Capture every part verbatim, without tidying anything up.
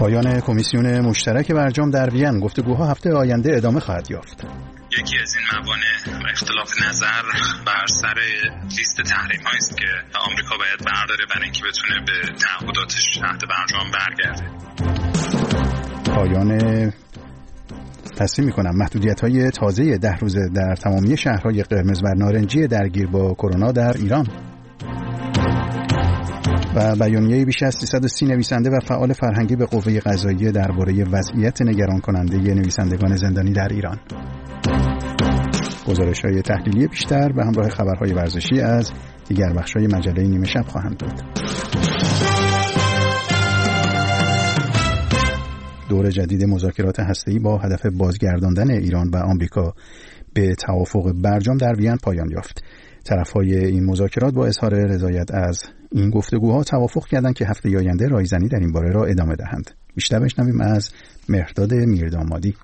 پایان کمیسیون مشترک برجام در وین، گفتگوها هفته آینده ادامه خواهد یافت. یکی از این موانع اختلاف نظر بر سر لیست تحریم‌هایی است که آمریکا باید برداره برای اینکه بتونه به تعهداتش تحت برجام برگرده. پایان تصمیم می‌کنم محدودیت‌های تازه ده روزه در تمامی شهرهای قرمز و نارنجی درگیر با کرونا در ایران. و بیانیه بیش از سیصد و سی نویسنده و فعال فرهنگی به قوه قضاییه درباره وضعیت نگران کننده نویسندگان زندانی در ایران. گزارش‌های تحلیلی بیشتر به همراه خبرهای ورزشی از دیگر بخش‌های مجله نیمه شب خواهند بود. دور جدید مذاکرات هسته‌ای با هدف بازگرداندن ایران و آمریکا به توافق برجام در وین پایان یافت. طرف‌های این مذاکرات با اظهار رضایت از این گفتگوها توافق کردند که هفته آینده رایزنی در این باره را ادامه دهند. بیشتر بشنویم از مهرداد میردامادی.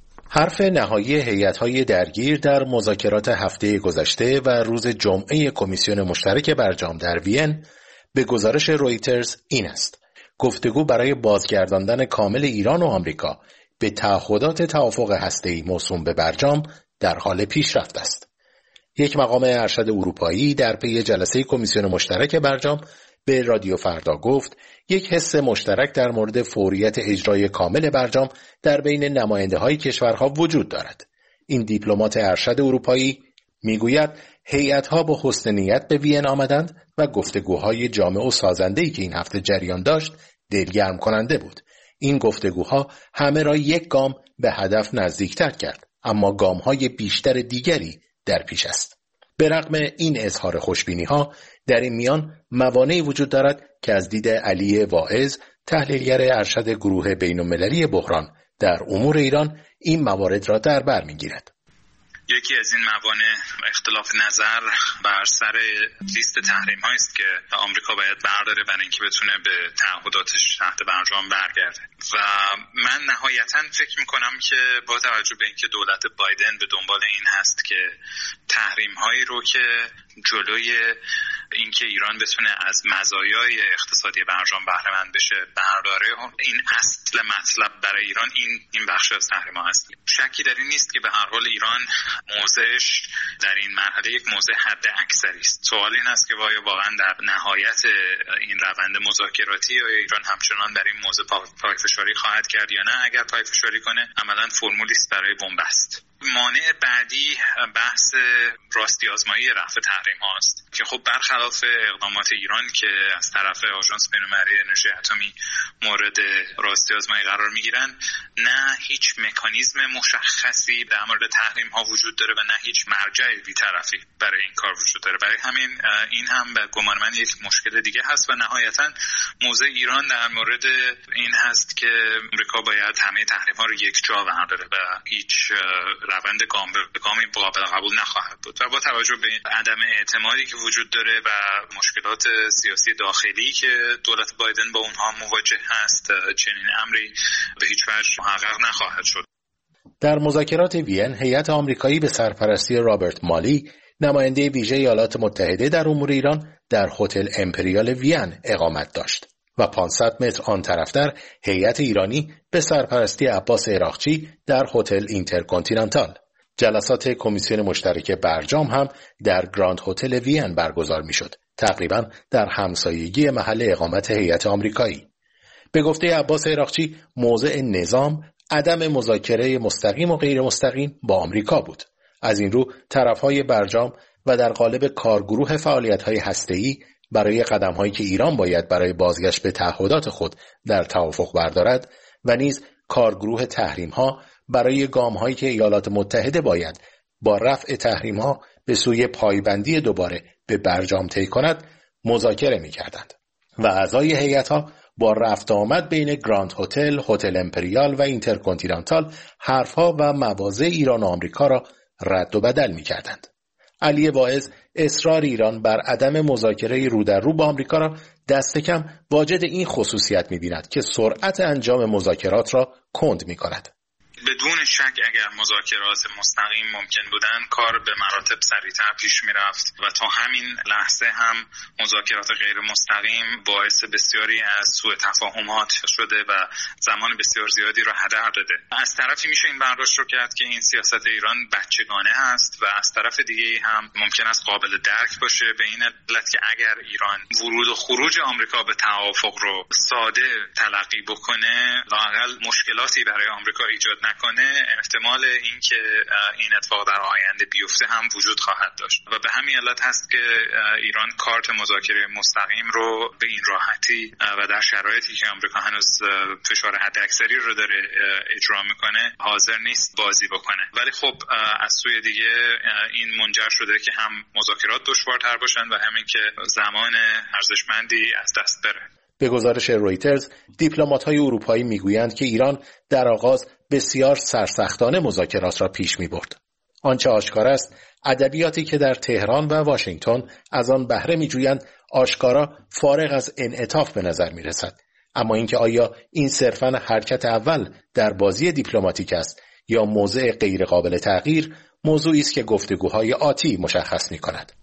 حرف نهایی هیئت‌های درگیر در مذاکرات هفته گذشته و روز جمعه کمیسیون مشترک برجام در وین به گزارش رویترز این است: گفتگو برای بازگرداندن کامل ایران و آمریکا به تعهدات توافق هسته‌ای موسوم به برجام در حال پیشرفت است. یک مقام ارشد اروپایی در پی جلسه کمیسیون مشترک برجام به رادیو فردا گفت یک حس مشترک در مورد فوریت اجرای کامل برجام در بین نماینده‌های کشورها وجود دارد. این دیپلمات ارشد اروپایی میگوید هیئت‌ها با حسن نیت به وین آمدند و گفتگوهای جامع و سازنده‌ای که این هفته جریان داشت دلگرم کننده بود. این گفتگوها همه را یک گام به هدف نزدیکتر کرد، اما گام‌های بیشتر دیگری در پیش است. به رغم این اظهار خوشبینی‌ها، در این میان موانعی وجود دارد که از دید علی واعظ، تحلیلگر ارشد گروه بین‌المللی بحران در امور ایران، این موارد را در بر می‌گیرد. یکی از این موانع اختلاف نظر بر سر لیست تحریم‌هایی است که آمریکا باید برداره برای اینکه بتونه به تعهداتش تحت برجام برگرده و من نهایتاً فکر می‌کنم که با توجه به اینکه دولت بایدن به دنبال این هست که تحریم‌هایی رو که جلوی اینکه ایران بتونه از مزایای اقتصادی برجام بهره مند بشه برداره، این اصل مطلب برای ایران این این بخش از تحریم‌ها هست. شکی در این نیست که به هر حال ایران موضعش در این مرحله یک موضع حد اکثری است. سوال این است که آیا واقعا در نهایت این روند مذاکراتی آیا ایران همچنان در این موضع پایه‌فشاری خواهد کرد یا نه؟ اگر پایه‌فشاری کنه عملاً فرمولی است برای بنبست. مانع بعدی بحث راستی آزمایی رفع تحریم هاست که خب برخلاف اقدامات ایران که از طرف آژانس بین‌المللی انرژی اتمی مورد راستی آزمایی قرار میگیرن، نه هیچ مکانیزم مشخصی در مورد تحریم ها وجود داره و نه هیچ مرجع بی‌طرفی برای این کار وجود داره. برای همین این هم به گمان من یک مشکل دیگه هست و نهایتا موضع ایران در مورد این هست که آمریکا باید همه تحریم ها رو یک جا برداره و هیچ روند گام به گامی قابل قبول نخواهد بود و با توجه به عدم اعتمادی که وجود داره و مشکلات سیاسی داخلی که دولت بایدن با اونها مواجه هست، چنین امری به هیچ وجه محقق نخواهد شد. در مذاکرات وین، هیئت آمریکایی به سرپرستی رابرت مالی، نماینده ویژه ایالات متحده در امور ایران، در هتل امپریال وین اقامت داشت و پانصد متر آن طرفتر هیئت ایرانی به سرپرستی عباس عراقچی در هتل اینترکانتینانتال. جلسات کمیسیون مشترک برجام هم در گراند هتل وین برگزار میشد، تقریبا در همسایگی محل اقامت هیئت آمریکایی. به گفته عباس عراقچی، موضع نظام عدم مذاکره مستقیم و غیر مستقیم با آمریکا بود. از این رو طرفهای برجام و در قالب کارگروه فعالیت‌های هسته‌ای برای قدم‌هایی که ایران باید برای بازگشت به تعهدات خود در توافق بردارد و نیز کارگروه تحریم‌ها برای گام‌هایی که ایالات متحده باید با رفع تحریم‌ها به سوی پایبندی دوباره به برجام طی کند مذاکره می‌کردند و اعضای هیئت‌ها با رفت آمد بین گراند هتل، هتل امپریال و اینترکانتینانتال حرف‌ها و مواضع ایران و آمریکا را رد و بدل می‌کردند. علی واعظ اصرار ایران بر عدم مذاکره رو در رو با آمریکا را دست کم واجد این خصوصیت می‌بیند که سرعت انجام مذاکرات را کند می‌کند. بدون شک اگر مذاکرات مستقیم ممکن بودن کار به مراتب سریعتر پیش میرفت و تا همین لحظه هم مذاکرات غیر مستقیم باعث بسیاری از سوء تفاهمات شده و زمان بسیار زیادی را هدر داده. از طرفی میشه این برداشت رو کرد که این سیاست ایران بچگانه است و از طرف دیگه هم ممکن است قابل درک باشه به این علت که اگر ایران ورود و خروج آمریکا به توافق رو ساده تلقی بکنه لااقل مشکلاتی برای آمریکا ایجاد نکنه، احتمال اینکه این اتفاق در آینده بیفته هم وجود خواهد داشت و به همین علت هست که ایران کارت مذاکره مستقیم رو به این راحتی و در شرایطی که آمریکا هنوز فشار حداکثری رو داره اجرا میکنه حاضر نیست بازی بکنه. ولی خب از سوی دیگه این منجر شده که هم مذاکرات دشوارتر باشن و همین که زمان ارزشمندی از دست بره. به گزارش رویترز، دیپلمات‌های اروپایی میگویند که ایران در آغاز بسیار سرسختانه مذاکرات را پیش می‌برد. آنچه آشکار است، ادبیاتی که در تهران و واشنگتن از آن بهره می‌جویند آشکارا فارغ از انعطاف به نظر می‌رسد. اما اینکه آیا این صرفاً حرکت اول در بازی دیپلماتیک است یا موضع غیر قابل تغییر، موضوعی است که گفتگوهای آتی مشخص می‌کند.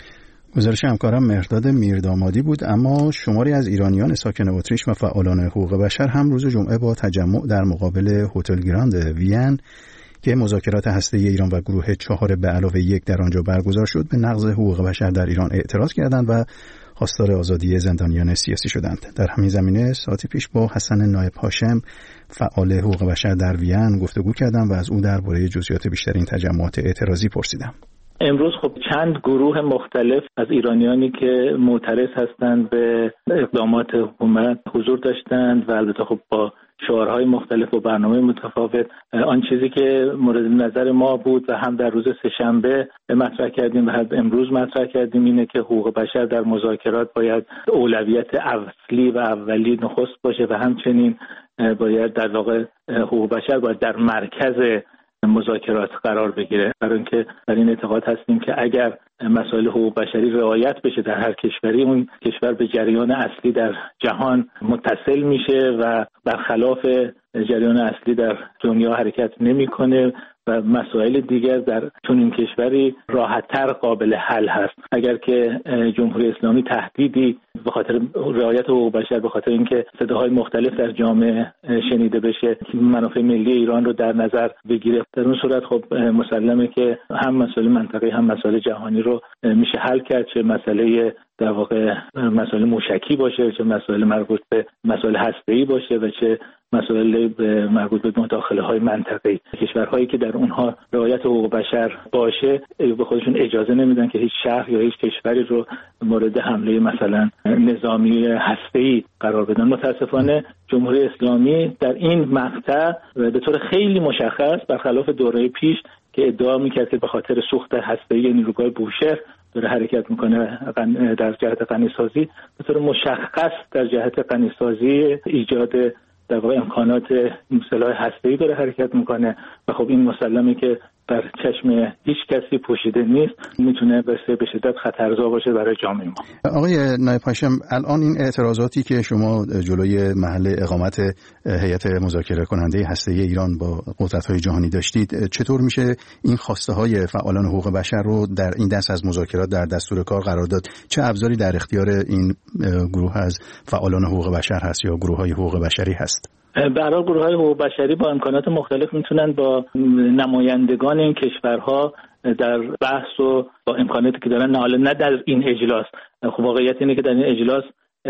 گزارش همکارم مهرداد میردامادی بود. اما شماری از ایرانیان ساکن اتریش و فعالان حقوق بشر هم روز جمعه با تجمع در مقابل هتل گراند وین که مذاکرات هسته‌ای ایران و گروه چهار به علاوه یک در آنجا برگزار شد به نقض حقوق بشر در ایران اعتراض کردند و خواستار آزادی زندانیان سیاسی شدند. در همین زمینه ساعتی پیش با حسن نایب هاشم فعال حقوق بشر در وین گفتگو کردم و از او درباره جزئیات بیشتر این تجمعات اعتراضی پرسیدم. امروز خب چند گروه مختلف از ایرانیانی که معترض هستند به اقدامات حکومت حضور داشتند و البته خب با شعارهای مختلف و برنامه متفاوت. آن چیزی که مورد نظر ما بود و هم در روز سه‌شنبه مطرح کردیم و هم امروز مطرح کردیم اینه که حقوق بشر در مذاکرات باید اولویت اصلی و اولی نخست باشه و همچنین باید در واقع حقوق بشر باید در مرکز مذاکرات قرار بگیره، برای اینکه در این اعتقاد هستیم که اگر مسائل حقوق بشری رعایت بشه در هر کشوری، اون کشور به جریان اصلی در جهان متصل میشه و برخلاف جریان اصلی در دنیا حرکت نمیکنه و مسائل دیگر در چنین کشوری راحت‌تر قابل حل هست. اگر که جمهوری اسلامی تهدیدی به خاطر رعایت حقوق بشر، به خاطر اینکه صداهای مختلف در جامعه شنیده بشه، منافع ملی ایران رو در نظر بگیره، در اون صورت خب مسلمه که هم مسائل منطقه‌ای هم مسائل جهانی رو میشه حل کرد، چه مسئله در واقع مسائل موشکی باشه، چه مسائل مربوط به مسائل هسته‌ای باشه و چه مسائل مربوط به مداخله‌های منطقه‌ای. کشورهایی که در اونها رعایت حقوق بشر باشه به خودشون اجازه نمیدن که هیچ شهر یا هیچ کشوری رو مورد حمله مثلا نظامی هسته‌ای قرار بدن. متاسفانه جمهوری اسلامی در این مقطع به طور خیلی مشخص برخلاف دوره پیش که ادعا می‌کرد که به خاطر سوخت هسته‌ای نیروگاه بوشهر داره حرکت میکنه در جهت غنیسازی، به طور مشخص در جهت غنیسازی ایجاد در واقع امکانات سلاح هسته‌ای داره حرکت میکنه و خب این مسلمه که در چشم هیچ کسی پوشیده نیست، میتونه به شدت خطرزا باشه برای جامعه ما. آقای نایب هاشم، الان این اعتراضاتی که شما جلوی محل اقامت هیئت مذاکره کننده هسته‌ای ایران با قدرت‌های جهانی داشتید، چطور میشه این خواسته های فعالان حقوق بشر رو در این دست از مذاکرات در دستور کار قرار داد؟ چه ابزاری در اختیار این گروه از فعالان حقوق بشر هست یا گروه‌های حقوق بشری هست؟ به هر حال گروه‌های حقوق بشری با امکانات مختلف میتونن با نمایندگان این کشورها در بحث و با امکاناتی که دارن، حالا نه در این اجلاس، خب واقعیت اینه که در این اجلاس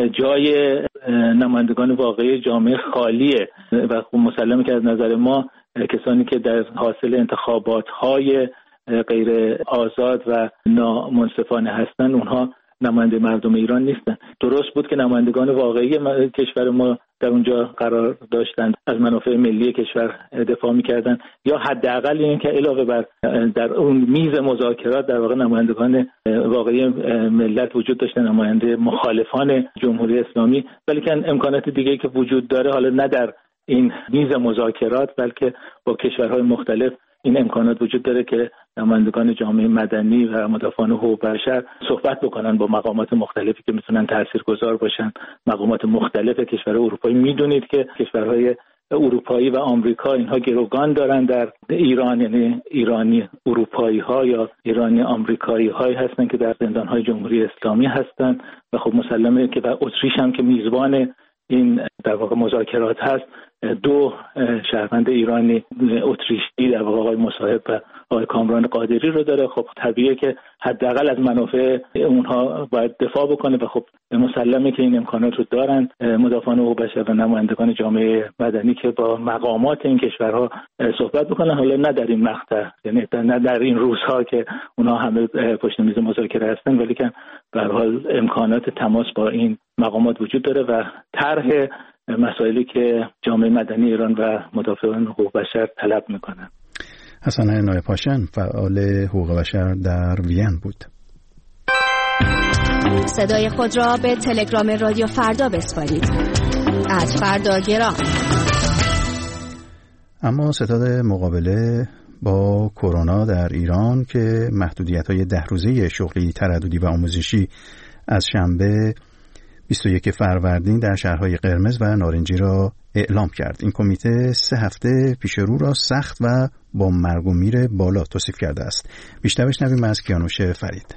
جای نمایندگان واقعی جامعه خالیه و خب مسلمه که از نظر ما کسانی که در حاصل انتخابات‌های غیر آزاد و نامنصفانه هستن اونها نماینده مردم ایران نیستن. درست بود که نمایندگان واقعی کشور ما در اونجا قرار داشتند، از منافع ملی کشور دفاع می‌کردن، یا حداقل این که علاوه بر در اون میز مذاکرات در واقع نمایندگان واقعی ملت وجود داشتن، نماینده مخالفان جمهوری اسلامی، ولی که امکانات دیگه‌ای که وجود داره، حالا نه در این میز مذاکرات بلکه با کشورهای مختلف این امکانات وجود داره که نمایندگان جامعه مدنی و مدافعان حقوق بشر صحبت بکنن با مقامات مختلفی که میتونن تاثیرگذار باشن. مقامات مختلف کشورهای اروپایی، میدونید که کشورهای اروپایی و آمریکا اینها گروگان دارن در ایران، یعنی ایرانی اروپایی ها یا ایرانی آمریکایی هایی هستن که در زندان های جمهوری اسلامی هستن و خب مسلمه که در اتریش هم که میزبان این در واقع مذاکرات هست، دو شهروند ایرانی اتریشی در واقع آقای مصاحب و آقای کامران قادری رو داره. خب طبیعیه که حداقل از منافع اونها باید دفاع بکنه و خب مسلمه که این امکانات رو دارن مدافعان حقوق بشر و نمایندگان جامعه مدنی که با مقامات این کشورها صحبت بکنن، حالا نه در این مقطع، یعنی نه در این روزها که اونها همه پشت میز مذاکره هستن، ولی که به هر حال امکانات تماس با این مقامات وجود داره و طرح مسائلی که جامعه مدنی ایران و مدافعان حقوق بشر طلب میکنن. حسن نایپاشن فعال حقوق بشر در وین بود. صدای خود را به تلگرام رادیو فردا بسپارید. ات فردا گرام. اما ستاد مقابله با کرونا در ایران که محدودیت‌های ده روزه شغلی، ترددی و آموزشی از شنبه بیست و یک فروردین در شهرهای قرمز و نارنجی را اعلام کرد. این کمیته سه هفته پیش رو را سخت و با مرگ و میر بالا توصیف کرده است. بیشتر بشنویم از کیانوش فرید.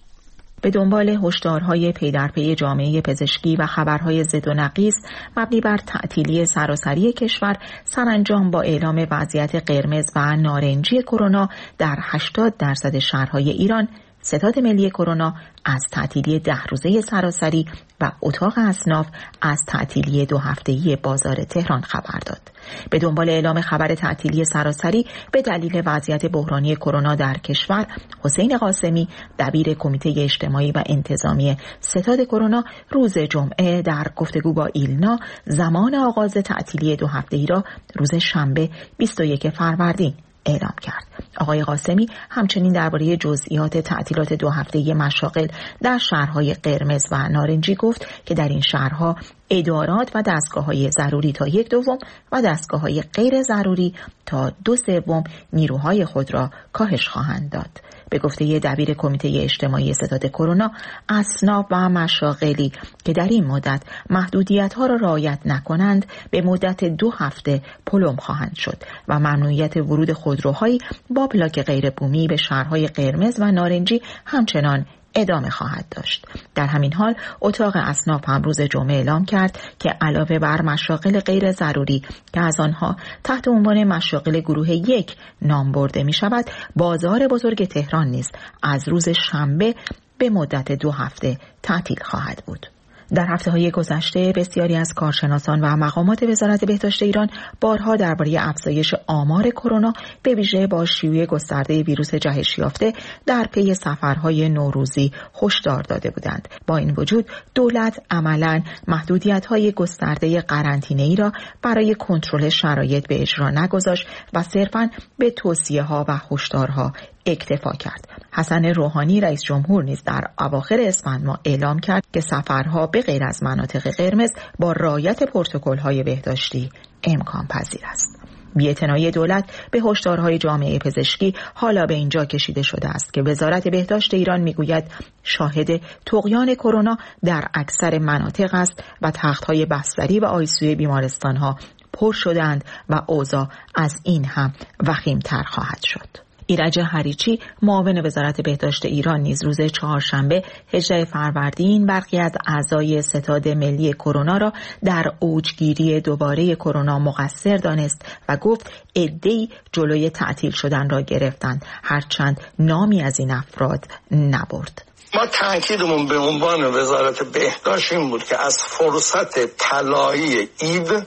به دنبال هشدارهای پی در پی جامعه پزشکی و خبرهای ضد و نقیض مبنی بر تعطیلی سراسری کشور، سرانجام با اعلام وضعیت قرمز و نارنجی کرونا در هشتاد درصد شهرهای ایران، ستاد ملی کرونا از تعطیلی ده روزه سراسری و اتاق اصناف از تعطیلی دو هفته‌ای بازار تهران خبر داد. به دنبال اعلام خبر تعطیلی سراسری به دلیل وضعیت بحرانی کرونا در کشور، حسین قاسمی دبیر کمیته اجتماعی و انتظامی ستاد کرونا روز جمعه در گفتگو با ایلنا زمان آغاز تعطیلی دو هفته‌ای را روز شنبه بیست و یک فروردین اعلام کرد. آقای قاسمی همچنین درباره جزئیات تعطیلات دو هفته‌ای مشاغل در شهرهای قرمز و نارنجی گفت که در این شهرها ادارات و دستگاه‌های ضروری تا یک دوم و دستگاه‌های غیر ضروری تا دو سوم نیروهای خود را کاهش خواهند داد. به گفته دبیر کمیته اجتماعی ستاد کرونا، اصناف و مشاغلی که در این مدت محدودیت‌ها را رعایت نکنند به مدت دو هفته پلم خواهند شد و ممنوعیت ورود خودروهایی با پلاک غیر بومی به شهرهای قرمز و نارنجی همچنان ادامه خواهد داشت. در همین حال اتاق اصناف هم روز جمعه اعلام کرد که علاوه بر مشاغل غیر ضروری که از آنها تحت عنوان مشاغل گروه یک نام برده می شود، بازار بزرگ تهران نیز از روز شنبه به مدت دو هفته تعطیل خواهد بود. در هفته‌های گذشته بسیاری از کارشناسان و مقامات وزارت بهداشت ایران بارها درباره افزایش آمار کرونا به ویژه با شیوع گسترده ویروس جهش یافته در پی سفرهای نوروزی هشدار داده بودند. با این وجود دولت عملاً محدودیت‌های گسترده قرنطینه‌ای را برای کنترل شرایط به اجرا نگذاشت و صرفاً به توصیه‌ها و هشدارها اکتفا کرد. حسن روحانی رئیس جمهور نیز در اواخر اسفند ماه اعلام کرد که سفرها به غیر از مناطق قرمز با رعایت پروتکل‌های بهداشتی امکان پذیر است. بی‌اعتنایی دولت به هشدارهای جامعه پزشکی حالا به اینجا کشیده شده است که وزارت بهداشت ایران میگوید شاهد طغیان کرونا در اکثر مناطق است و تخت‌های بستری و آیسی‌یو بیمارستان‌ها پر شدند و اوضاع از این هم وخیم‌تر خواهد شد. ایرج هریچی معاون وزارت بهداشت ایران نیز روز چهارشنبه هجده فروردین برخی از اعضای ستاد ملی کرونا را در اوجگیری دوباره کرونا مقصر دانست و گفت عده‌ای جلوی تعطیل شدن را گرفتند، هرچند نامی از این افراد نبرد. ما تأکیدمون به عنوان وزارت بهداشت این بود که از فرصت طلایی عید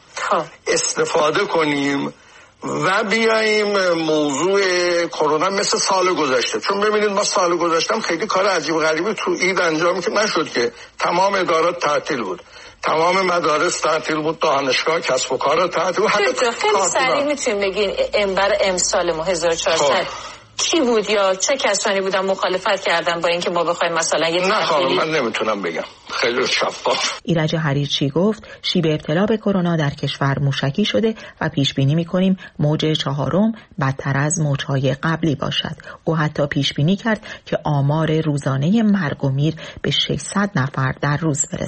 استفاده کنیم و بیاییم موضوع کرونا مثل سال گذشته، چون ببینید ما سال گذشتم خیلی کار عجیب غریبی تو عید انجام که نشد که تمام ادارات تعطیل بود، تمام مدارس تعطیل بود، دانشگاه کسب و کار تعطیل بود. خیلی سریع میتونیم بگین انبر امسال ما هزار و چهارصد کی بود یا چه کسانی بودن مخالفت کردن با اینکه ما بخوایم مثلا یه نه خانم من نمیتونم بگم، خیلی شفاف. ایرج هریچی گفت شیب ابتلا به کرونا در کشور موشکی شده و پیش بینی میکنیم موج چهارم بدتر از موجهای قبلی باشد. او حتی پیش بینی کرد که آمار روزانه مرگ و میر به ششصد نفر در روز برسد.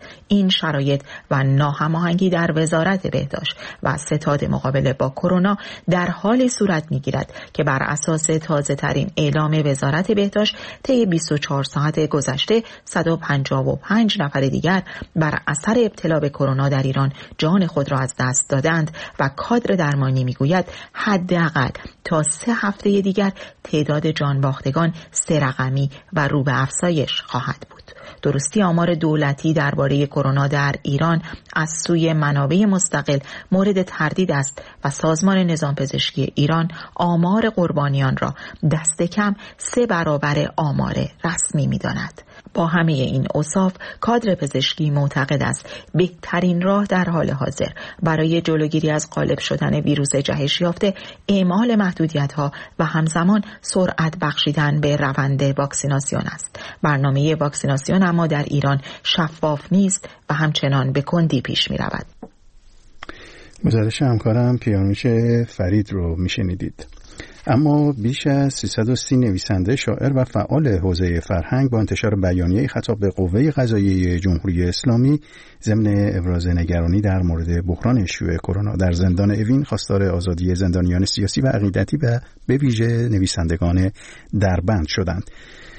این شرایط و ناهماهنگی در وزارت بهداشت و ستاد مقابله با کرونا در حالی صورت می‌گیرد که بر اساس تازه ترین اعلام وزارت بهداشت طی بیست و چهار ساعت گذشته صد و پنجاه و پنج نفر دیگر بر اثر ابتلا به کرونا در ایران جان خود را از دست دادند و کادر درمانی میگوید حداقل تا سه هفته دیگر تعداد جان باختگان سه رقمی و رو به افزایش خواهد بود. درستی آمار دولتی درباره کرونا در ایران از سوی منابع مستقل مورد تردید است و سازمان نظام پزشکی ایران آمار قربانیان را دست کم سه برابر آمار رسمی می‌داند. با همه این اوصاف کادر پزشکی معتقد است بهترین راه در حال حاضر برای جلوگیری از غالب شدن ویروس جهش یافته اعمال محدودیت‌ها و همزمان سرعت بخشیدن به روند واکسیناسیون است. برنامه واکسیناسیون اما در ایران شفاف نیست و همچنان به کندی پیش می‌رود. گزارش همکارم پیانوش فرید رو میشنیدید. اما بیش از سیصد و سی نویسنده، شاعر و فعال حوزه فرهنگ با انتشار بیانیه‌ای خطاب به قوه قضاییه جمهوری اسلامی ضمن ابراز نگرانی در مورد بحران شیوع کرونا در زندان اوین خواستار آزادی زندانیان سیاسی و عقیدتی و به ویژه نویسندگان دربند شدند.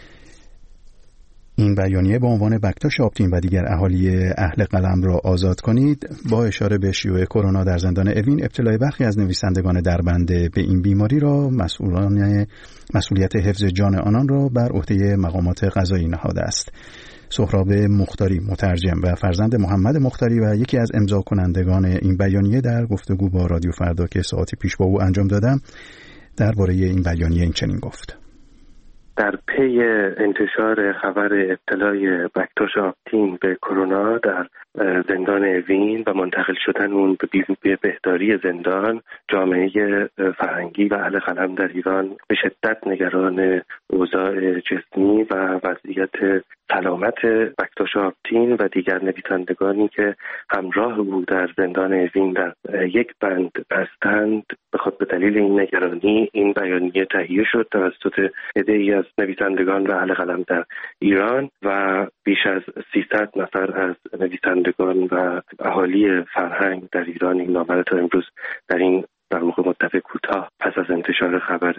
این بیانیه با عنوان بکتاش آپتین و دیگر اهالی اهل قلم را آزاد کنید با اشاره به شیوع کرونا در زندان اوین ابتلای برخی از نویسندگان دربند به این بیماری را مسئولان مسئولیت حفظ جان آنان را بر عهده مقامات قضایی نهاده است. سهراب مختاری، مترجم و فرزند محمد مختاری و یکی از امضا کنندگان این بیانیه، در گفتگو با رادیو فردا که ساعتی پیش با او انجام دادم درباره این بیانیه این چنین گفت: در پی انتشار خبر ابتلای بکتاش آپتین به کرونا در زندان اوین و منتقل شدن اون به بهداری زندان، جامعه فرهنگی و اهل قلم در ایران به شدت نگران اوضاع جسمی و وضعیت سلامت بکتاش آپتین و دیگر نویسندگانی که همراه او در زندان اوین در یک بند هستند. به خود به دلیل این نگرانی این بیانیه تهیه شد توسط عده‌ای از نویسندگان و اهل قلم در ایران و بیش از سیصد نفر از نویسندگان و اهالی فرهنگ در ایران این نامه تا امروز در این در موقع مدت کوتاه پس از انتشار خبر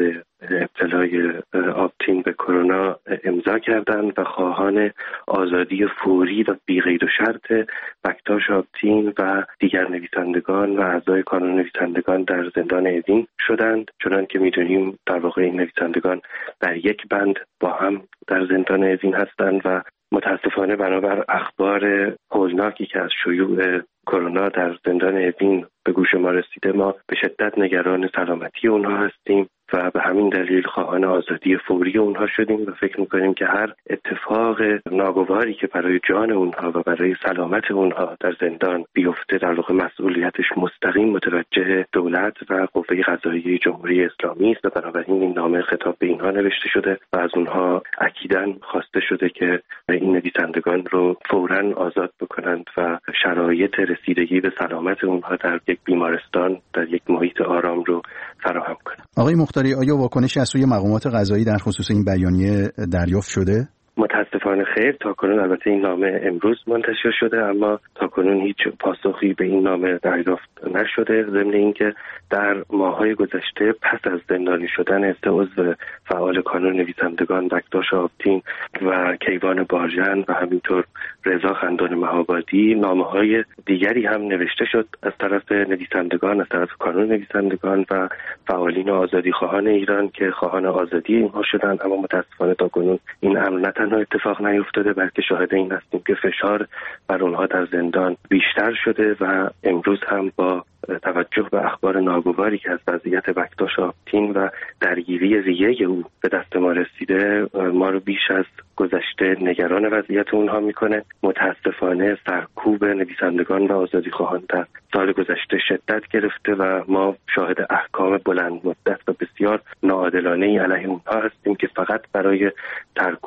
ابتلای آپتین به کرونا امضا کردند و خواهان آزادی فوری و بی قید و شرط بکتاش آپتین و دیگر نویسندگان و اعضای کانون نویسندگان در زندان اوین شدند. چنان که می‌دونیم در واقع این نویسندگان در یک بند با هم در زندان اوین هستند و متاسفانه بنابر اخبار هولناکی که از شیوع کرونا در زندان اوین به گوش ما رسیده، ما به شدت نگران سلامتی اونها هستیم و به همین دلیل خواهان آزادی فوری اونها شدیم و فکر میکنیم که هر اتفاق ناگواری که برای جان اونها و برای سلامت اونها در زندان بیفته در واقع مسئولیتش مستقیم متوجه دولت و قوه قضاییه جمهوری اسلامی است و بنابراین این نامه خطاب به اینها نوشته شده و از اونها اکیداً خواسته شده که این نویسندگان رو فوراً آزاد بکنند و شرایط رسیدگی به سلامت اونها در یک بیمارستان در یک محیط آرام رو فراهم کنند. آقای مختاری، آیا واکنشی از سوی مقامات قضایی در خصوص این بیانیه دریافت شده؟ متاسفانه خیر. تاکنون البته این نامه امروز منتشر شده اما تاکنون هیچ پاسخی به این نامه دریافت نشده، ضمن اینکه در ماه‌های گذشته پس از زندانی شدن سه عضو فعال کانون نویسندگان بکتاش آپتین و کیوان بارجن و همینطور رضا خندان مهابادی نامه‌های دیگری هم نوشته شد از طرف نویسندگان، از طرف کانون نویسندگان و فعالین آزادیخواهان ایران که خواهان آزادی اینها شدند، اما متاسفانه تاکنون این امر نه تنها اتفاق نیفتاده بلکه شاهد این هستیم که فشار بر اونها در زندان بیشتر شده و امروز هم با توجه به اخبار ناگواری که از وضعیت بکتاش آپتین و درگیری ریه او به دست ما رسیده ما رو بیش از گذشته نگران وضعیت اونها میکنه. متاسفانه سرکوب نویسندگان و آزادیخواهان در سال گذشته شدت گرفته و ما شاهد احکام بلند مدت و بسیار ناعادلانه علیه اونها هستیم که فقط برای سرکوب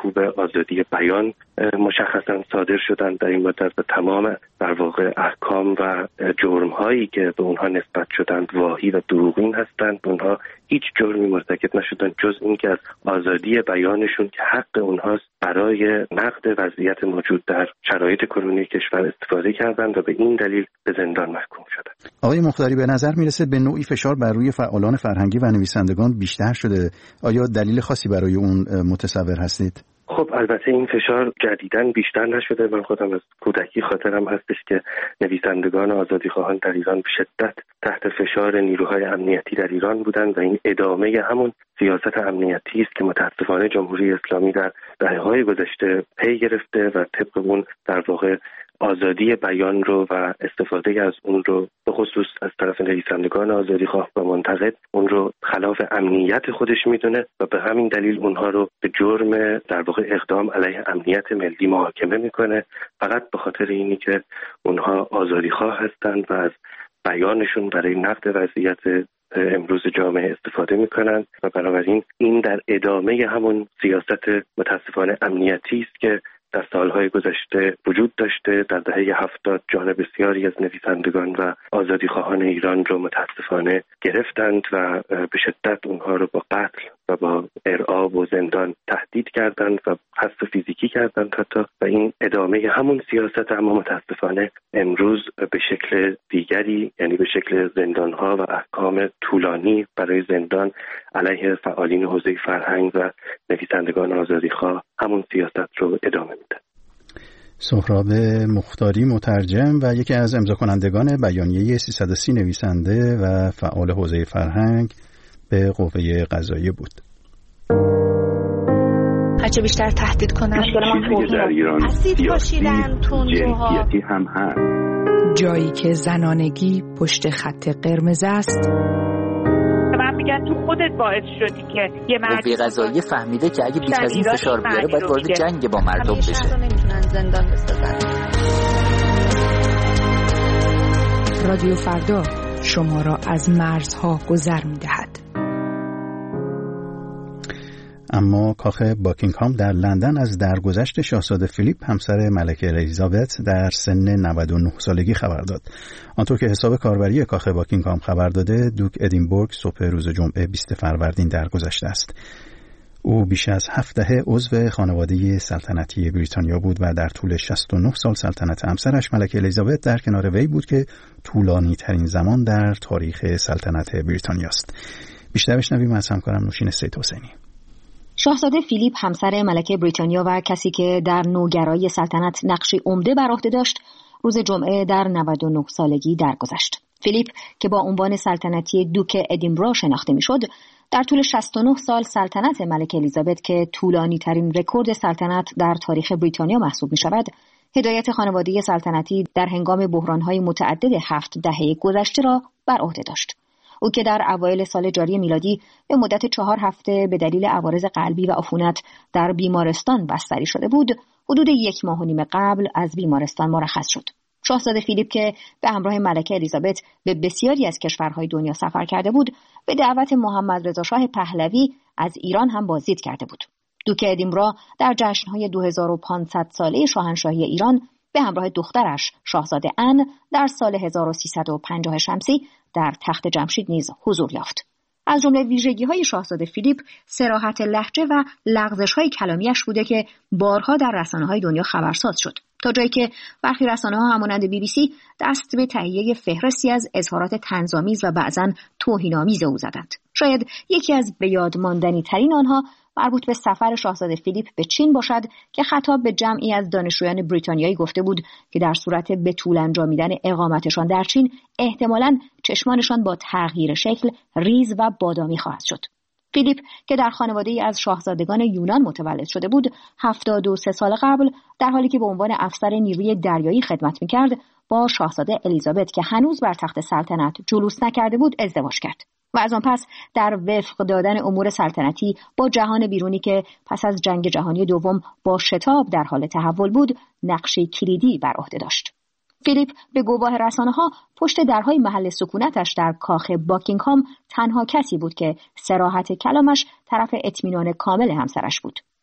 آزادی بیان مشخصا صادر شدن در این مدت و تمام در واقع احکام و جرم‌هایی که به اونها نسبت شدند واهی و دروغین هستند. اونها هیچ جرمی مرتکب نشدن جز اینکه از آزادی بیانشون که حق اونهاست برای نقد وضعیت موجود در شرایط کرونی کشور استفاده کردند و به این دلیل به زندان محکوم شدند. آقای مختاری، به نظر میرسه به نوعی فشار بر روی فعالان فرهنگی و نویسندگان بیشتر شده. آیا دلیل خاصی برای اون متصور هستید؟ خب البته این فشار جدیداً بیشتر نشده. من خودم از کودکی خاطرم هستش که نویسندگان آزادیخواهان در ایران به شدت تحت فشار نیروهای امنیتی در ایران بودند و این ادامه همون سیاست امنیتی است که متاسفانه جمهوری اسلامی در دهه‌های گذشته پی گرفته و طبق اون در واقع آزادی بیان رو و استفاده از اون رو به خصوص از طرف نویسندگان آزادیخواه و منتقد اون رو خلاف امنیت خودش میدونه و به همین dلیل اونها رو به جرم در واقع اقدام علیه امنیت ملی محاکمه میکنه، فقط به خاطر اینی که اونها آزادیخواه هستند و از بیانشون برای نقد وضعیت امروز جامعه استفاده میکنند و بنابراین این در ادامه همون سیاست متاسفانه امنیتی است که در سالهای گذشته وجود داشته. در دهه هفتاد جان بسیاری از نویسندگان و آزادیخواهان ایران رو متاسفانه گرفتند و به شدت اونها رو با قتل و با ارعاب و زندان تهدید کردند و حذف فیزیکی کردند حتی، و این ادامه همون سیاست اما متاسفانه امروز به شکل دیگری، یعنی به شکل زندانها و احکام طولانی برای زندان علیه فعالین حوزه فرهنگ و نویسندگان آزادیخواه همون سیاست رو ادامه میده. سهراب مختاری، مترجم و یکی از امضا کنندگان بیانیه سیصد و سی نویسنده و فعال حوزه فرهنگ، به قوه قضاییه بود. هرچه بیشتر تهدید کنن چیزی که در ایران سیاسی جنسیتی هم هست. جایی که زنانگی پشت خط قرمز است. من میگن تو خودت باعث شدی که یه مرد قوه قضاییه فهمیده که اگه بیش از این فشار بیاره باید وارد جنگ با مردم بشه. نمیتونن زندان بسازن. رادیو فردا شما را از مرزها گذر می‌دهد. اما کاخ باکینگهام در لندن از درگذشت شاهزاده فیلیپ همسر ملکه الیزابت در سن نود و نه سالگی خبر داد. آنطور که حساب کاربری کاخ باکینگهام خبر داده، دوک ادینبورگ صبح روز جمعه بیست فروردین درگذشته است. او بیش از هفت دهه عضو خانواده سلطنتی بریتانیا بود و در طول شصت و نه سال سلطنت همسرش ملکه الیزابت در کنار وی بود که طولانی ترین زمان در تاریخ سلطنت بریتانیا است. بیشتر بشنویم از همکارم نوشین سید حسینی. شاهزاده فیلیپ همسر ملکه بریتانیا و کسی که در نوگرایی سلطنت نقشی عمده بر عهده داشت، روز جمعه در نود و نه سالگی درگذشت. فیلیپ که با عنوان سلطنتی دوک ادینبرا شناخته میشد، در طول شصت و نه سال سلطنت ملکه الیزابت که طولانی ترین رکورد سلطنت در تاریخ بریتانیا محسوب می شود، هدایت خانواده سلطنتی در هنگام بحران‌های متعدد هفت دهه گذشته را بر عهده داشت. او که در اوایل سال جاری میلادی به مدت چهار هفته به دلیل عوارض قلبی و عفونت در بیمارستان بستری شده بود، حدود یک ماه و نیم قبل از بیمارستان مرخص شد. شاهزاده فیلیپ که به همراه ملکه الیزابت به بسیاری از کشورهای دنیا سفر کرده بود، به دعوت محمد رضا شاه پهلوی از ایران هم بازدید کرده بود. دوک ادینبرا در جشن‌های دو هزار و پانصد ساله شاهنشاهی ایران به همراه دخترش شاهزاده ان در سال هزار و سیصد و پنجاه شمسی در تخت جمشید نیز حضور یافت. از جمله ویژگی‌های شاهزاده فیلیپ صراحت لهجه و لغزش‌های کلامیش بوده که بارها در رسانه‌های دنیا خبرساز شد، تا جایی که برخی رسانه‌ها همانند بی بی سی دست به تهیه فهرستی از اظهارات طنزآمیز و بعضاً توهین‌آمیز او زدند. شاید یکی از به یاد ماندنی ترین آنها مربوط به سفر شاهزاده فیلیپ به چین باشد که خطاب به جمعی از دانشجویان بریتانیایی گفته بود که در صورت به طول انجامیدن اقامتشان در چین احتمالاً چشمانشان با تغییر شکل ریز و بادامی خواهد شد. فیلیپ که در خانواده‌ای از شاهزادگان یونان متولد شده بود، هفتاد و سه سال قبل در حالی که به عنوان افسر نیروی دریایی خدمت می‌کرد، با شاهزاده الیزابت که هنوز بر تخت سلطنت جلوس نکرده بود ازدواج کرد و از آن پس در وفق دادن امور سلطنتی با جهان بیرونی که پس از جنگ جهانی دوم با شتاب در حال تحول بود، نقشی کلیدی بر عهده داشت. فیلیپ به گواه رسانه‌ها پشت درهای محل سکونتش در کاخ باکینگهام تنها کسی بود که صراحت کلامش طرف اطمینان کامل همسرش بود.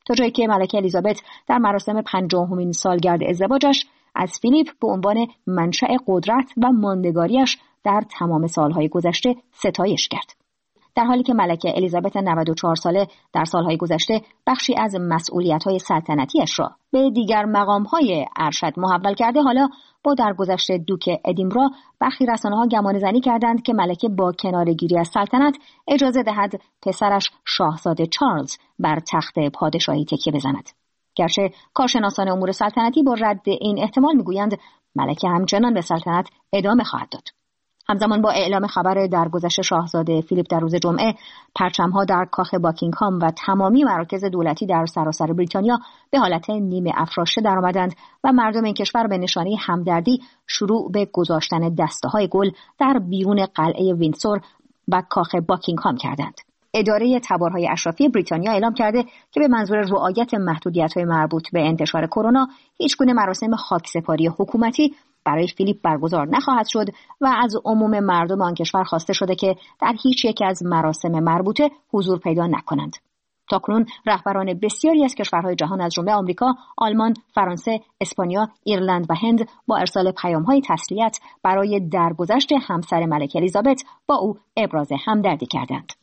تا جایی که ملکه الیزابت در مراسم پنجاهمین سالگرد ازدواجش از فیلیپ به عنوان منشأ قدرت و ماندگاریش در تمام سالهای گذشته ستایش کرد. در حالی که ملکه الیزابت نود و چهار ساله در سالهای گذشته بخشی از مسئولیت‌های سلطنتیش را به دیگر مقام‌های ارشد محول کرده، حالا با درگذشت دوک ادینبرا برخی رسانه‌ها گمانه‌زنی کردند که ملکه با کناره‌گیری از سلطنت اجازه دهد پسرش شاهزاده چارلز بر تخت پادشاهی تکیه بزند. گرچه کارشناسان امور سلطنتی با رد این احتمال می‌گویند ملکه همچنان به سلطنت ادامه خواهد داد. همزمان با اعلام خبر درگذشت شاهزاده فیلیپ در روز جمعه، پرچم‌ها در کاخ باکینگهام و تمامی مراکز دولتی در سراسر بریتانیا به حالت نیمه افراشته درآمدند و مردم این کشور به نشانه همدردی شروع به گذاشتن دسته‌های گل در بیرون قلعه ویندسور و کاخ باکینگهام کردند. اداره تبارهای اشرافی بریتانیا اعلام کرده که به منظور رعایت محدودیت‌های مربوط به انتشار کرونا، هیچگونه مراسم خاکسپاری حکومتی برای فیلیپ برگزار نخواهد شد و از عموم مردم آن کشور خواسته شده که در هیچ یک از مراسم مربوطه حضور پیدا نکنند. تاکنون رهبران بسیاری از کشورهای جهان از جمله آمریکا، آلمان، فرانسه، اسپانیا، ایرلند و هند با ارسال پیام‌های تسلیت برای درگذشت همسر ملکه الیزابت با او ابراز همدردی کردند.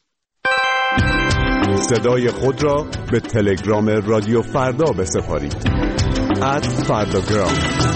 صدای خود را به تلگرام رادیو فردا بسپارید. ات فرداگرام.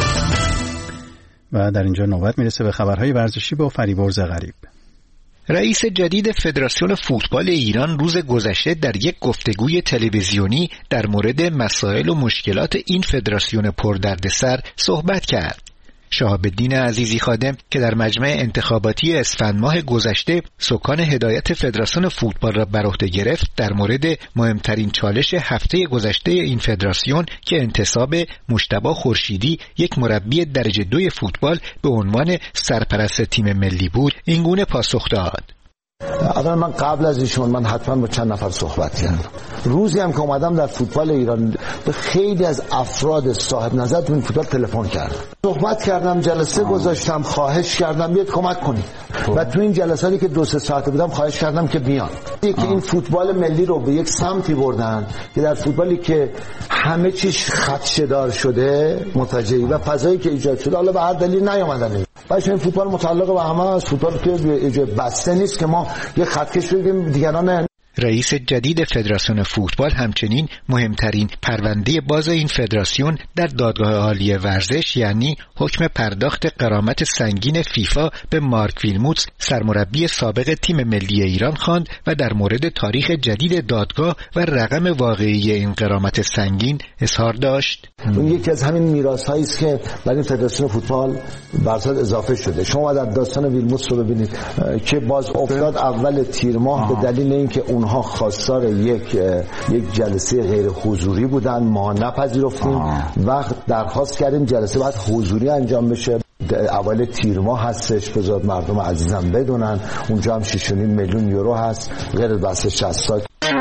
و در اینجا نوبت میرسه به خبرهای ورزشی با فریبرز غریب. رئیس جدید فدراسیون فوتبال ایران روز گذشته در یک گفتگوی تلویزیونی در مورد مسائل و مشکلات این فدراسیون پردردسر صحبت کرد. شهاب‌الدین عزیزی خادم که در مجمع انتخاباتی اسفند ماه گذشته سکان هدایت فدراسیون فوتبال را بر عهده گرفت، در مورد مهمترین چالش هفته گذشته این فدراسیون که انتصاب مجتبی خورشیدی، یک مربی درجه دوی فوتبال، به عنوان سرپرست تیم ملی بود، این گونه پاسخ داد: اولا من قبل از ایشون من حتما با چند نفر صحبت کردم. روزی هم که اومدم در فوتبال ایران به خیلی از افراد صاحب نظر تو این فوتبال تلفن کردم، صحبت کردم، جلسه گذاشتم، خواهش کردم بیاد کمک کنید و تو این جلساتی که دو سه ساعته بودم خواهش کردم که بیان. یکی این فوتبال ملی رو به یک سمتی بردن که در فوتبالی که همه چیش خدشه‌دار شده متوجهی و فضایی که ایجاد شده، حالا به هر دلیل نیومدن. باشه این فوتبال متعلق به همه است، فوتبال که ایجاد بسته نیست که ما یه خطکش بگیم دیگران. رئیس جدید فدراسیون فوتبال همچنین مهمترین پرونده باز این فدراسیون در دادگاه عالی ورزش، یعنی حکم پرداخت غرامت سنگین فیفا به مارک ویلموتس، سرمربی سابق تیم ملی ایران خواند و در مورد تاریخ جدید دادگاه و رقم واقعی این غرامت سنگین اظهار داشت. اون یکی از همین میراث‌هایی است که برای فدراسیون فوتبال برصد اضافه شده. شما در داستان ویلموتس رو ببینید که باز افتاد اول تیر ماه به دلیل اینکه اونها خواستار یک یک جلسه غیر حضوری بودن، ما نپذیرفتیم و درخواست کردیم جلسه باید حضوری انجام بشه. اول تیر ماه هستش، بذات مردم عزیزم بدونن اونجا هم شش و نیم میلیون یورو هست غیر بحث شصت سال.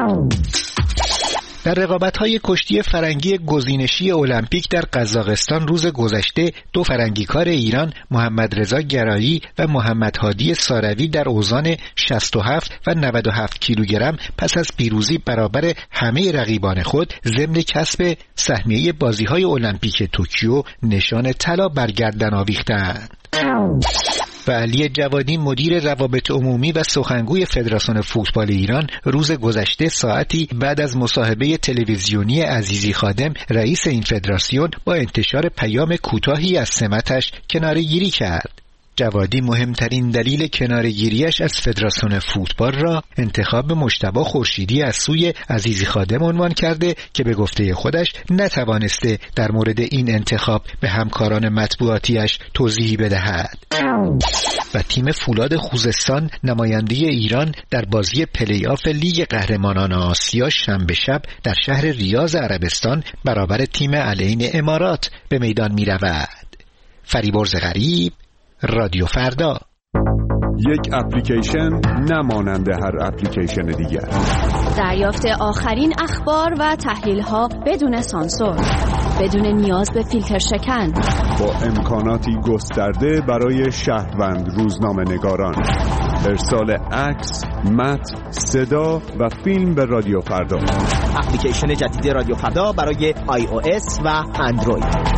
در رقابت‌های کشتی فرنگی گزینشی المپیک در قزاقستان روز گذشته، دو فرنگیکار ایران، محمد رضا گرایی و محمد هادی ساروی، در اوزان شصت و هفت و نود و هفت کیلوگرم پس از پیروزی برابر همه رقیبان خود ضمن کسب سهمیه بازی‌های المپیک توکیو نشان طلا بر گردن آویختند. و علی جوادی، مدیر روابط عمومی و سخنگوی فدراسیون فوتبال ایران، روز گذشته ساعتی بعد از مصاحبه تلویزیونی عزیزی خادم، رئیس این فدراسیون، با انتشار پیام کوتاهی از سمتش کناره‌گیری کرد. جوادی مهمترین دلیل کناره‌گیریش از فدراسیون فوتبال را انتخاب مجتبی خورشیدی از سوی عزیزی خادم عنوان کرده که به گفته خودش نتوانسته در مورد این انتخاب به همکاران مطبوعاتیش توضیحی بدهد. و تیم فولاد خوزستان، نماینده ایران، در بازی پلی آف لیگ قهرمانان آسیا شنبه شب در شهر ریاض عربستان برابر تیم العین امارات به میدان می رود. فریبرز غریب، رادیو فردا. یک اپلیکیشن نمانند هر اپلیکیشن دیگر. دریافت آخرین اخبار و تحلیل‌ها بدون سانسور، بدون نیاز به فیلتر شکن، با امکاناتی گسترده برای شهروند روزنامه نگاران. ارسال عکس، متن، صدا و فیلم به رادیو فردا. اپلیکیشن جدید رادیو فردا برای آی او اس و اندروید.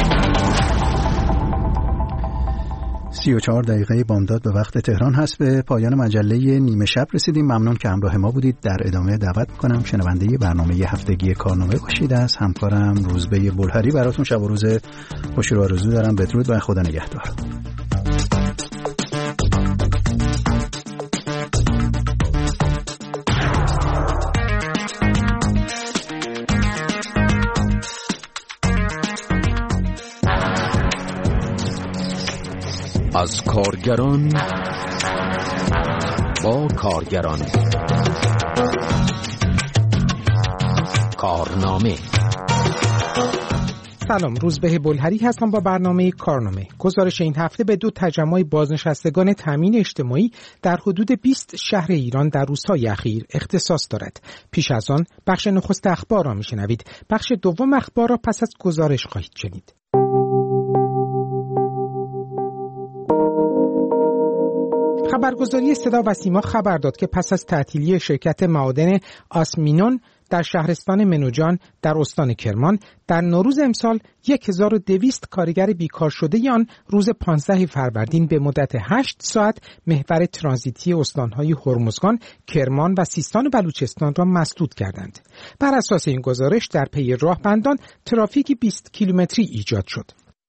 سی و چهار دقیقه بامداد به وقت تهران هست. به پایان مجله نیمه شب رسیدیم. ممنون که همراه ما بودید. در ادامه دعوت می‌کنم شنونده برنامه هفتگی کارنامه باشید. از همکارم روزبه بلهری براتون شب و روز خوشی رو آرزو دارم. بدرود و خدا نگهدار. از کارگران با کارگران. کارنامه. سلام، روزبه بلهری هستم با برنامه کارنامه. گزارش این هفته به دو تجمع بازنشستگان تامین اجتماعی در حدود بیست شهر ایران در روزهای اخیر اختصاص دارد. پیش از آن بخش نخست اخبار را میشنوید. بخش دوم اخبار را پس از گزارش خواهید شنید. خبرگزاری صدا و سیما خبر داد که پس از تعطیلی شرکت معادن آسمینون در شهرستان منوجان در استان کرمان در نوروز امسال هزار و دویست کارگر بیکار شده آن روز پانزده فروردین به مدت هشت ساعت محور ترانزیتی استانهای هرمزگان، کرمان و سیستان و بلوچستان را مسدود کردند. بر اساس این گزارش در پی راهبندان ترافیک بیست کیلومتری ایجاد شد.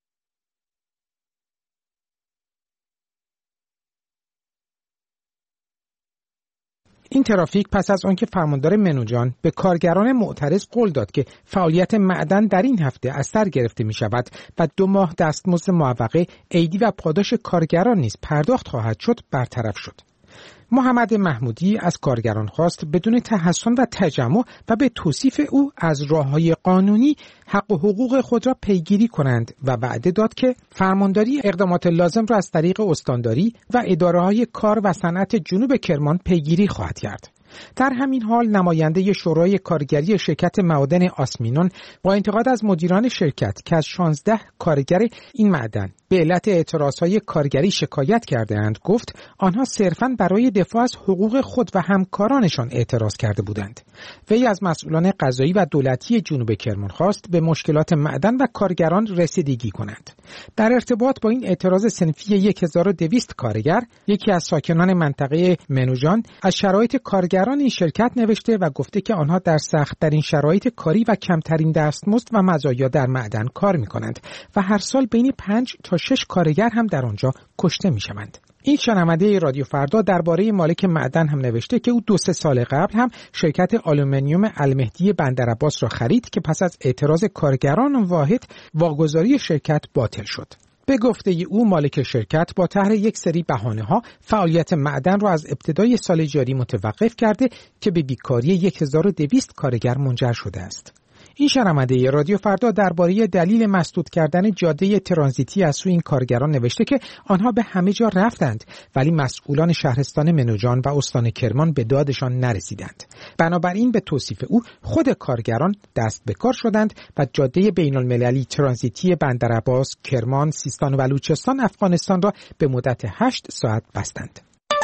این ترافیک پس از آنکه فرماندار منوجان به کارگران معترض قول داد که فعالیت معدن در این هفته از سر گرفته می شود و دو ماه دستمزد معوقه، عیدی و پاداش کارگران نیز پرداخت خواهد شد، برطرف شد. محمد محمودی از کارگران خواست بدون تحسن و تجمع و به توصیف او از راه‌های قانونی حق و حقوق خود را پیگیری کنند و وعده داد که فرمانداری اقدامات لازم را از طریق استانداری و اداره‌های کار و صنعت جنوب کرمان پیگیری خواهد کرد. در همین حال نماینده شورای کارگری شرکت معادن آسمینون با انتقاد از مدیران شرکت که از شانزده کارگر این معدن به علت اعتراضهای کارگری شکایت کرده‌اند گفت آنها صرفاً برای دفاع از حقوق خود و همکارانشان اعتراض کرده بودند. وی از مسئولان قضایی و دولتی جنوب کرمان خواست به مشکلات معدن و کارگران رسیدگی کنند. در ارتباط با این اعتراض صنفی هزار و دویست کارگر، یکی از ساکنان منطقه منوجان از شرایط کارگران این شرکت نوشته و گفته که آنها در سخت‌ترین شرایط کاری و کمترین دستمزد و مزایا در معدن کار می‌کنند و هر سال بین پنج تا شش کارگر هم در آنجا کشته می‌شوند. این شنونده رادیو فردا درباره مالک معدن هم نوشته که او دو سه سال قبل هم شرکت آلومینیوم المهدی بندرعباس را خرید که پس از اعتراض کارگران واحد واگذاری شرکت باطل شد. به گفته او مالک شرکت با طرح یک سری بهانه‌ها فعالیت معدن را از ابتدای سال جاری متوقف کرده که به بیکاری هزار و دویست کارگر منجر شده است. این شنونده رادیو فردا درباره دلیل مسدود کردن جاده ترانزیتی از سوی این کارگران نوشته که آنها به همه جا رفتند ولی مسئولان شهرستان منوجان و استان کرمان به دادشان نرسیدند. بنابراین به توصیف او خود کارگران دست به کار شدند و جاده بین المللی ترانزیتی بندرعباس، کرمان، سیستان و بلوچستان، افغانستان را به مدت هشت ساعت بستند.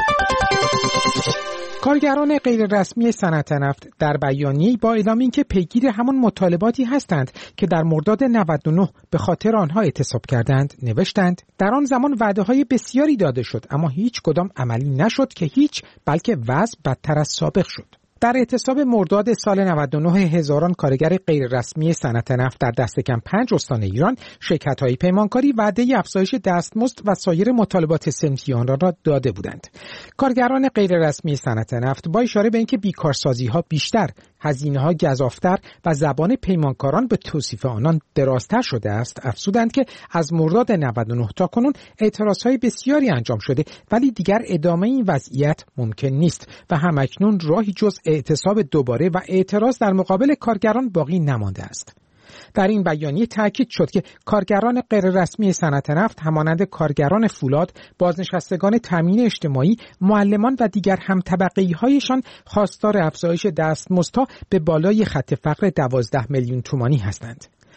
کارگران غیررسمی صنعت نفت در بیانیه‌ای با اعلام اینکه پیگیر همان مطالباتی هستند که در مرداد نود و نه به خاطر آنها اعتصاب کردند نوشتند در آن زمان وعده‌های بسیاری داده شد اما هیچ کدام عملی نشد که هیچ، بلکه وضع بدتر از سابق شد. در اعتصاب مرداد سال نود و نه هزاران کارگر غیررسمی صنعت نفت در دست کم پنج استان ایران شرکت‌های پیمانکاری وعده افزایش دستمزد و سایر مطالبات صنفی آنها را داده بودند. کارگران غیررسمی صنعت نفت با اشاره به اینکه بیکارسازی‌ها بیشتر، هزینه‌ها گزافتر و زبان پیمانکاران به توصیف آنان درازتر شده است، افزودند که از مرداد نود و نه تا کنون اعتراض‌های بسیاری انجام شده ولی دیگر ادامه این وضعیت ممکن نیست و همکنون راهی جز اعتصاب دوباره و اعتراض در مقابل کارگران باقی نمانده است. در این بیانیه تاکید شد که کارگران غیررسمی صنعت نفت همانند کارگران فولاد، بازنشستگان تامین اجتماعی، معلمان و دیگر همطبقه‌ای‌هایشان خواستار افزایش دستمزدها به بالای خط فقر دوازده میلیون تومانی هستند.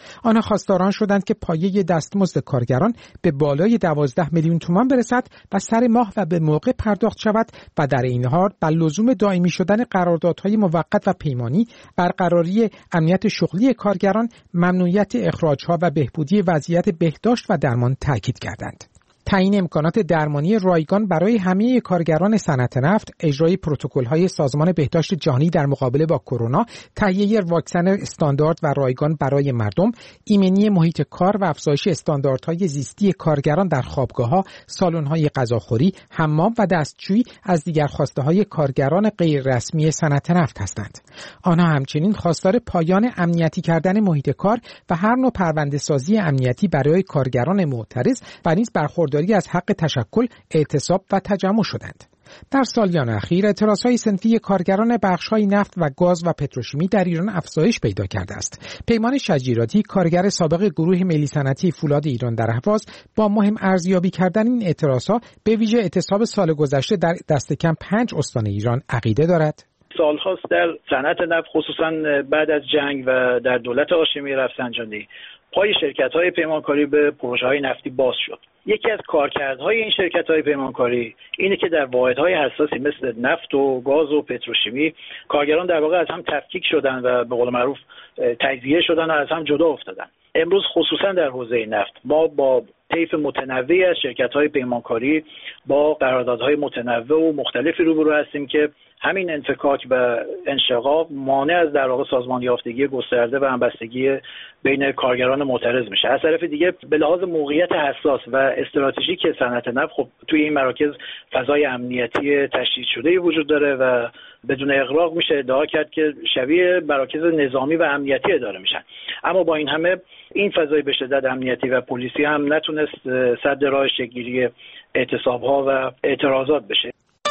آنها خواستاران شدند که پایه دستمزد کارگران به بالای دوازده میلیون تومان برسد و سر ماه و به موقع پرداخت شود و در این حال بر لزوم دائمی شدن قراردادهای موقت و پیمانی، برقراری امنیت شغلی کارگران، ممنوعیت اخراجها و بهبودی وضعیت بهداشت و درمان تاکید کردند. تعیین امکانات درمانی رایگان برای همه کارگران صنعت نفت، اجرای پروتکل‌های سازمان بهداشت جهانی در مقابله با کرونا، تهیه واکسن استاندارد و رایگان برای مردم، ایمنی محیط کار و افزایش استانداردهای زیستی کارگران در خوابگاه‌ها، سالن‌های غذاخوری، حمام و دستشویی از دیگر خواسته‌های کارگران غیر رسمی صنعت نفت هستند. آنها همچنین خواستار پایان امنیتی کردن محیط کار و هر نوع پرونده‌سازی امنیتی برای کارگران معترض و نیز برخورد از حق تشکل، اعتصاب و تجمع شدند. در سالیان اخیر اعتراضهای صنفی کارگران بخش‌های نفت و گاز و پتروشیمی در ایران افزایش پیدا کرده است. پیمان شجیراتی، کارگر سابق گروه ملی صنعتی فولاد ایران در اهواز، با مهم ارزیابی کردن این اعتراضها به ویژه اعتصاب سال گذشته در دست کم پنج استان ایران عقیده دارد. سال‌هاست در صنعت نفت خصوصا بعد از جنگ و در دولت هاشمی رفسنجانی پای شرکت‌های پیمانکاری به پروژه‌های نفتی باز شد. یکی از کارکردهای این شرکت‌های پیمانکاری اینه که در واحدهای حساسی مثل نفت و گاز و پتروشیمی کارگران در واقع از هم تفکیک شدن و به قول معروف تجزیه شدن و از هم جدا افتادن. امروز خصوصا در حوزه نفت ما با طیف متنوعی از شرکت‌های پیمانکاری با قراردادهای متنوع و مختلفی روبرو هستیم که همین انفکاک و انشقاق مانع از در واقع سازمان یافتگی گسترده و همبستگی بین کارگران معترض میشه. از طرف دیگه به لحاظ موقعیت حساس و استراتژیک صنعت نفت خب توی این مراکز فضای امنیتی تشدید شده وجود داره و بدون اغراق میشه ادعا کرد که شبیه مراکز نظامی و امنیتی اداره میشن. اما با این همه این فضای به شدت امنیتی و پلیسی هم نتونست سد راه شکل‌گیری اعتصاب‌ها و اعتراضات بشه.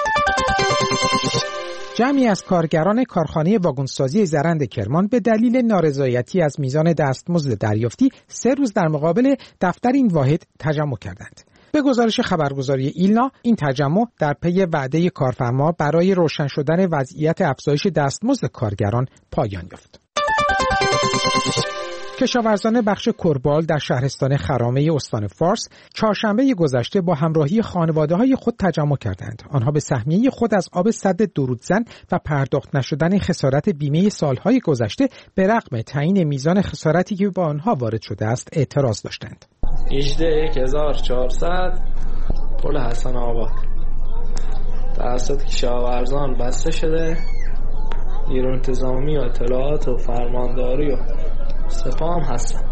جمعی از کارگران کارخانه واگنسازی زرند کرمان به دلیل نارضایتی از میزان دستمزد دریافتی سه روز در مقابل دفتر این واحد تجمع کردند. به گزارش خبرگزاری ایلنا، این تجمع در پی وعده کارفرما برای روشن شدن وضعیت افزایش دستمزد کارگران پایان یافت. کشاورزان بخش کربال در شهرستان خرامه استان فارس چهارشنبه گذشته با همراهی خانواده‌های خود تجمع کردند. آنها به سهمیه خود از آب سد درودزن و پرداخت نشدن خسارت بیمه سالهای گذشته به رغم تعیین میزان خسارتی که با آنها وارد شده است اعتراض داشتند. هجده هزار و چهارصد پل حسن آباد توسط کشاورزان بسته شده. نیروی انتظامی و اطلاعات و فرمانداری و سپاه هم هستن.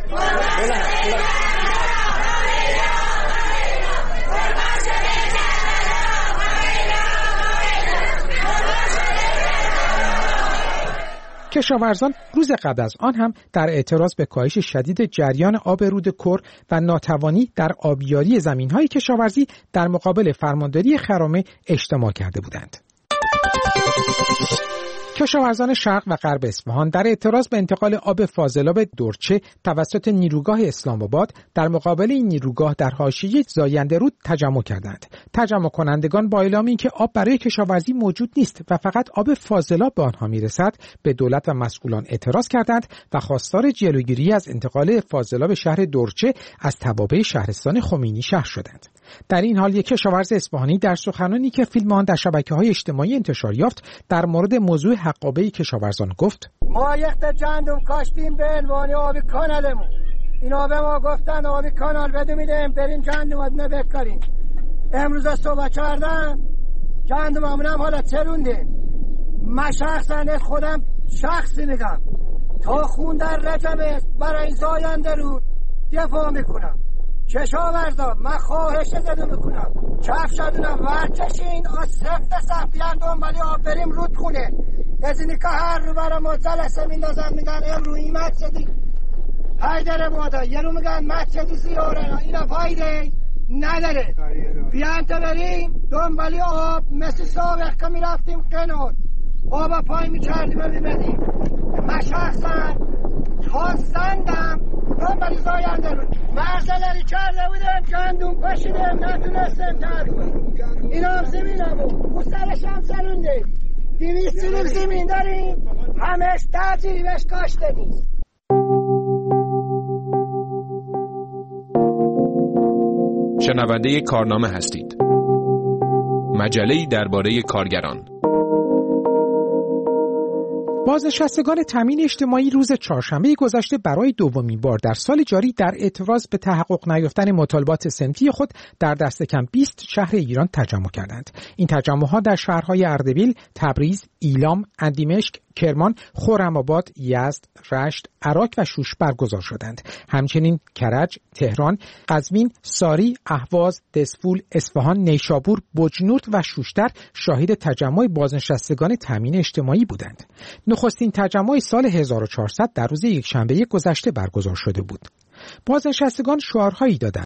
کشاورزان روز قبل از آن هم در اعتراض به کاهش شدید جریان آب رود کر و ناتوانی در آبیاری زمین‌های کشاورزی در مقابل فرمانداری خرامه اجتماع کرده بودند. کشاورزان شرق و غرب اصفهان در اعتراض به انتقال آب فاضلاب دورچه توسط نیروگاه اسلام آباد در مقابل این نیروگاه در حاشیه زاینده رود تجمع کردند. تجمع کنندگان با اعلام اینکه آب برای کشاورزی موجود نیست و فقط آب فاضلاب به آنها میرسد، به دولت و مسئولان اعتراض کردند و خواستار جلوگیری از انتقال فاضلاب شهر دورچه از توابع شهرستان خمینی شهر شدند. در این حال یک کشاورز اصفهانی در سخنرانی که فیلم آن در شبکه‌های اجتماعی انتشار یافت در مورد موضوع حقابه کشاورزان گفت: ما یک تا گندم کاشتیم به عنوان آب کانالمون. اینا به ما گفتن آب کانال بده میدیم بریم گندم از نبکاریم. امروز صبح کردم گندممون هم حالا چروندیم. من شخصا خودم شخصی میگم تا خون در رجب برای زاینده رو دفاع میکنم. کشاورزان من خواهش زده میکنم کفشاتونم ورکشین از سفت سفتیان دنبالی آب بریم رود خونه. از اینی که هر رو برای ما جلسه میندازن میگن امرو این مسجدی حیدر بادا، یه رو میگن مسجدی زیاره، اینا فایده نداره. بیان تا بریم دنبالی آب مثل سابق که میرفتیم قنات آب پای میکردیم و میبدیم. من شخصا تا سندم دنبالی زاینده رو مرزلری کرده بودم گندم پاشیدم نتونستم تر کنیم. اینا هم زمین هم بود او سرش هم سرونده دویست سیلیم زمین داریم همش ترجیحی بهش کاشته نیست. شنونده کارنامه هستید. مجله‌ای درباره کارگران. بازنشستگان تامین اجتماعی روز چهارشنبه گذشته برای دومین بار در سال جاری در اعتراض به تحقق نیافتن مطالبات صنفی خود در دست کم بیست شهر ایران تجمع کردند. این تجمع‌ها در شهرهای اردبیل، تبریز، ایلام، اندیمشک، کرمان، خرم‌آباد، یزد، رشت، عراق و شوش برگزار شدند. همچنین کرج، تهران، قزوین، ساری، اهواز، دسفول، اصفهان، نیشابور، بجنورد و شوشتر شاهد تجمع بازنشستگان تامین اجتماعی بودند. نخستین تجمع سال هزار و چهارصد در روز یکشنبه گذشته برگزار شده بود. بازنشستگان شعارهایی دادند.